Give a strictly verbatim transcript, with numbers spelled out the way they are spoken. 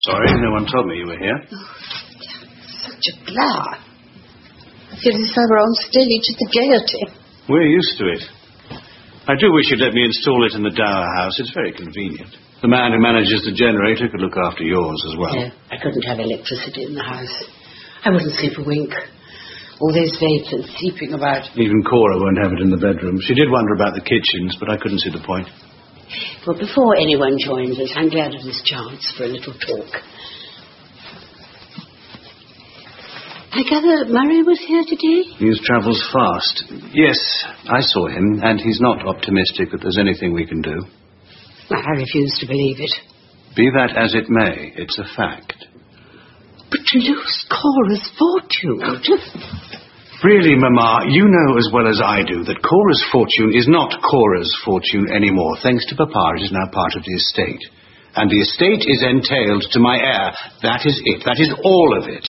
Sorry, no one told me you were here. Oh, such a blur. I feel as if I were on stage at the Gaiety. We're used to it. I do wish you'd let me install it in the Dower House. It's very convenient. The man who manages the generator could look after yours as well. No, I couldn't have electricity in the house. I wouldn't sleep a wink. All those vapes and seeping about. Even Cora won't have it in the bedroom. She did wonder about the kitchens, but I couldn't see the point. Well, before anyone joins us, I'm glad of this chance for a little talk. I gather Murray was here today? He travels fast. Yes, I saw him, and he's not optimistic that there's anything we can do. I refuse to believe it. Be that as it may, it's a fact. But to lose Cora's fortune... Really, Mamma, you know as well as I do that Cora's fortune is not Cora's fortune anymore. Thanks to Papa, it is now part of the estate. And the estate is entailed to my heir. That is it. That is all of it.